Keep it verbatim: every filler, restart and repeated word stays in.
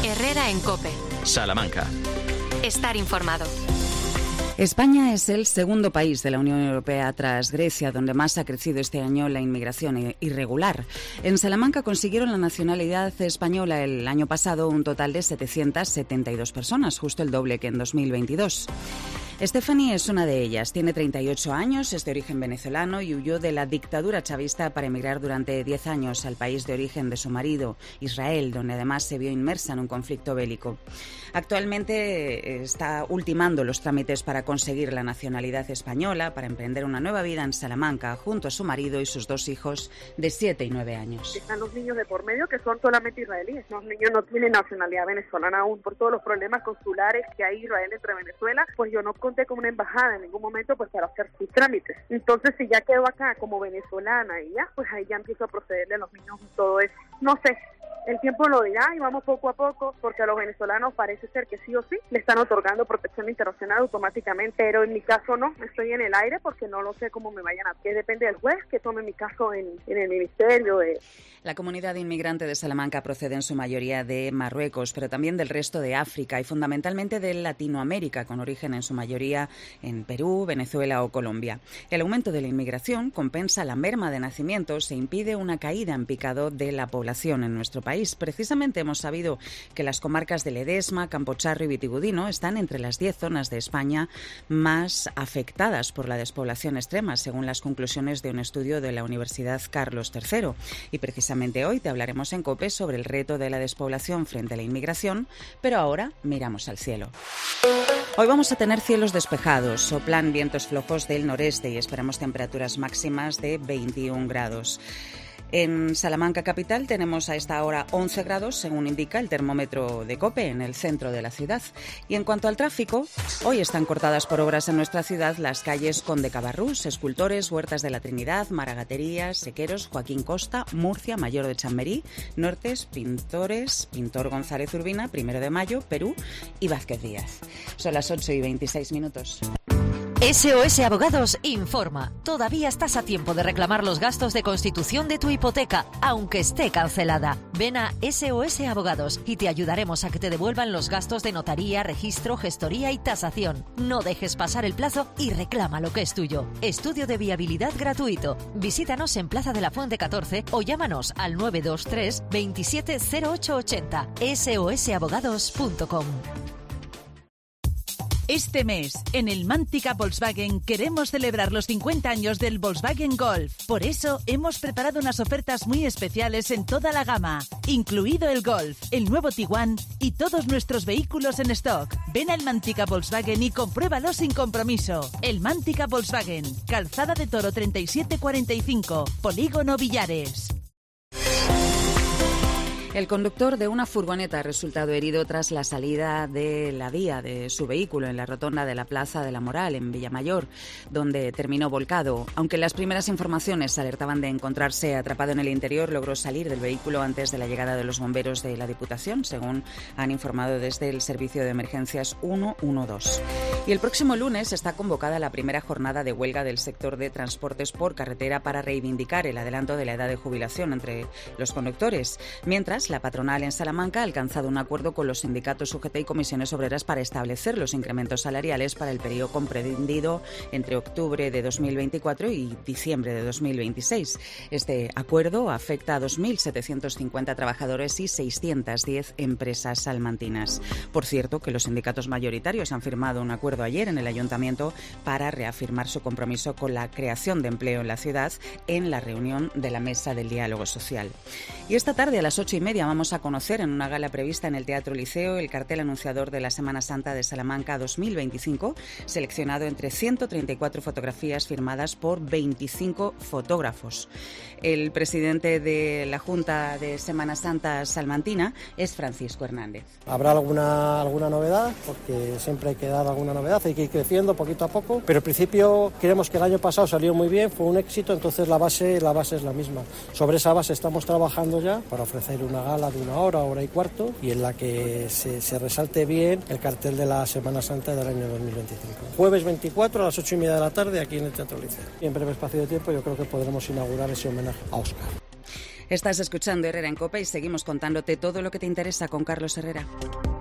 Herrera en COPE. Salamanca. Estar informado. España es el segundo país de la Unión Europea tras Grecia, donde más ha crecido este año la inmigración irregular. En Salamanca consiguieron la nacionalidad española el año pasado un total de setecientas setenta y dos personas, justo el doble que en dos mil veintidós. Stephanie es una de ellas. Tiene treinta y ocho años, es de origen venezolano y huyó de la dictadura chavista para emigrar durante diez años al país de origen de su marido, Israel, donde además se vio inmersa en un conflicto bélico. Actualmente está ultimando los trámites para conseguir la nacionalidad española, para emprender una nueva vida en Salamanca, junto a su marido y sus dos hijos de siete y nueve años. Están los niños de por medio que son solamente israelíes. Los niños no tienen nacionalidad venezolana aún por todos los problemas consulares que hay Israel entre Venezuela. Pues yo no conté con una embajada en ningún momento pues para hacer sus trámites. Entonces, si ya quedo acá como venezolana y ya, pues ahí ya empiezo a procederle a los niños todo eso. No sé. El tiempo lo dirá y vamos poco a poco, porque a los venezolanos parece ser que sí o sí le están otorgando protección internacional automáticamente, pero en mi caso no, estoy en el aire porque no lo sé cómo me vayan a... que depende del juez que tome mi caso en, en el ministerio. De... La comunidad inmigrante de Salamanca procede en su mayoría de Marruecos, pero también del resto de África y fundamentalmente de Latinoamérica, con origen en su mayoría en Perú, Venezuela o Colombia. El aumento de la inmigración compensa la merma de nacimientos e impide una caída en picado de la población en nuestro país. Precisamente hemos sabido que las comarcas de Ledesma, Campocharro y Vitigudino están entre las diez zonas de España más afectadas por la despoblación extrema, según las conclusiones de un estudio de la Universidad Carlos tercero. Y precisamente hoy te hablaremos en COPE sobre el reto de la despoblación frente a la inmigración, pero ahora miramos al cielo. Hoy vamos a tener cielos despejados, soplan vientos flojos del noreste y esperamos temperaturas máximas de veintiún grados. En Salamanca capital tenemos a esta hora once grados, según indica el termómetro de COPE, en el centro de la ciudad. Y en cuanto al tráfico, hoy están cortadas por obras en nuestra ciudad las calles Conde Cabarrús, Escultores, Huertas de la Trinidad, Maragaterías, Sequeros, Joaquín Costa, Murcia, Mayor de Chamberí, Nortes, Pintores, Pintor González Urbina, Primero de Mayo, Perú y Vázquez Díaz. Son las ocho y veintiséis minutos. S O S Abogados informa. Todavía estás a tiempo de reclamar los gastos de constitución de tu hipoteca, aunque esté cancelada. Ven a S O S Abogados y te ayudaremos a que te devuelvan los gastos de notaría, registro, gestoría y tasación. No dejes pasar el plazo y reclama lo que es tuyo. Estudio de viabilidad gratuito. Visítanos en Plaza de la Fuente catorce o llámanos al nueve dos tres, veintisiete cero ocho ochenta. S O S abogados punto com. Este mes, en el Mántica Volkswagen, queremos celebrar los cincuenta años del Volkswagen Golf. Por eso, hemos preparado unas ofertas muy especiales en toda la gama, incluido el Golf, el nuevo Tiguan y todos nuestros vehículos en stock. Ven al Mántica Volkswagen y compruébalo sin compromiso. El Mántica Volkswagen, Calzada de Toro treinta y siete cuarenta y cinco, Polígono Villares. El conductor de una furgoneta ha resultado herido tras la salida de la vía de su vehículo en la rotonda de la Plaza de la Moral, en Villamayor, donde terminó volcado. Aunque las primeras informaciones alertaban de encontrarse atrapado en el interior, logró salir del vehículo antes de la llegada de los bomberos de la Diputación, según han informado desde el Servicio de Emergencias ciento doce. Y el próximo lunes está convocada la primera jornada de huelga del sector de transportes por carretera para reivindicar el adelanto de la edad de jubilación entre los conductores, mientras la patronal en Salamanca ha alcanzado un acuerdo con los sindicatos U G T y comisiones obreras para establecer los incrementos salariales para el periodo comprendido entre octubre de dos mil veinticuatro y diciembre de dos mil veintiséis. Este acuerdo afecta a dos mil setecientos cincuenta trabajadores y seiscientas diez empresas salmantinas. Por cierto, que los sindicatos mayoritarios han firmado un acuerdo ayer en el Ayuntamiento para reafirmar su compromiso con la creación de empleo en la ciudad en la reunión de la Mesa del Diálogo Social. Y esta tarde a las ocho y media vamos a conocer en una gala prevista en el Teatro Liceo el cartel anunciador de la Semana Santa de Salamanca dos mil veinticinco, seleccionado entre ciento treinta y cuatro fotografías firmadas por veinticinco fotógrafos. El presidente de la Junta de Semana Santa salmantina es Francisco Hernández. Habrá alguna, alguna novedad, porque siempre hay que dar alguna novedad, hay que ir creciendo poquito a poco, pero al principio creemos que el año pasado salió muy bien, fue un éxito, entonces la base, la base es la misma. Sobre esa base estamos trabajando ya para ofrecer una gala de una hora, hora y cuarto, y en la que se, se resalte bien el cartel de la Semana Santa del año dos mil veinticinco. Jueves veinticuatro a las ocho y media de la tarde aquí en el Teatro Liceo. Y en breve espacio de tiempo yo creo que podremos inaugurar ese homenaje a Óscar. Estás escuchando Herrera en COPE y seguimos contándote todo lo que te interesa con Carlos Herrera.